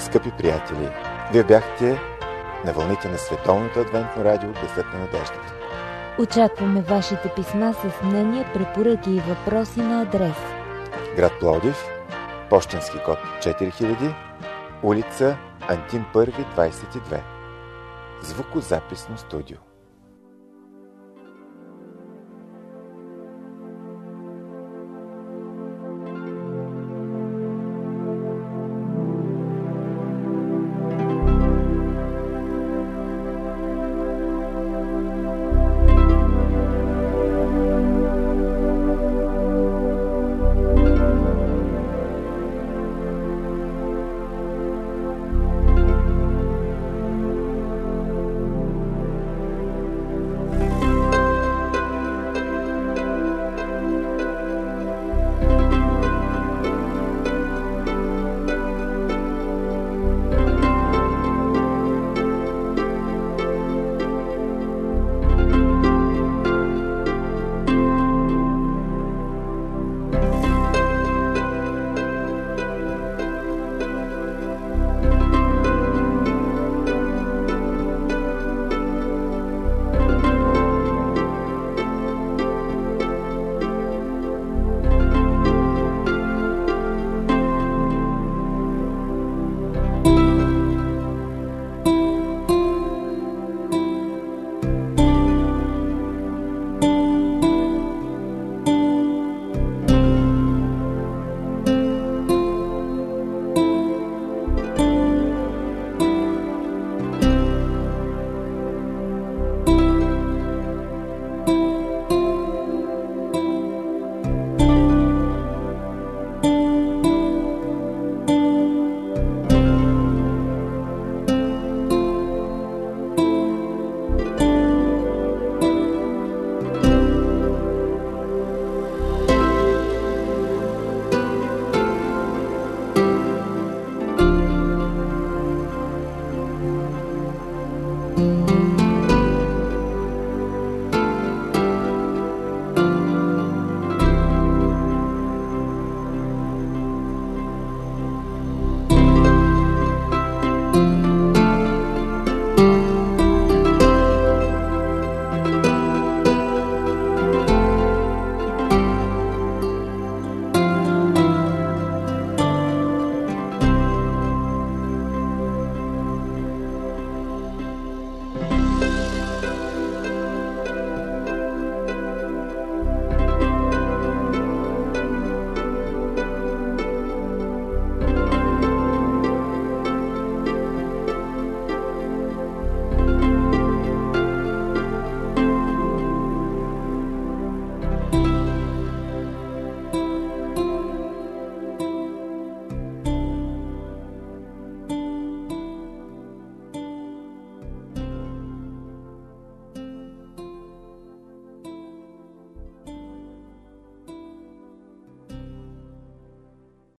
Скъпи приятели, вие бяхте на вълните на Световното адвентно радио Гласът на надеждата. Очакваме вашите писма с мнения, препоръки и въпроси на адрес: град Пловдив, пощенски код четири хиляди, улица Антим първи, двайсет и две. Звукозаписно студио.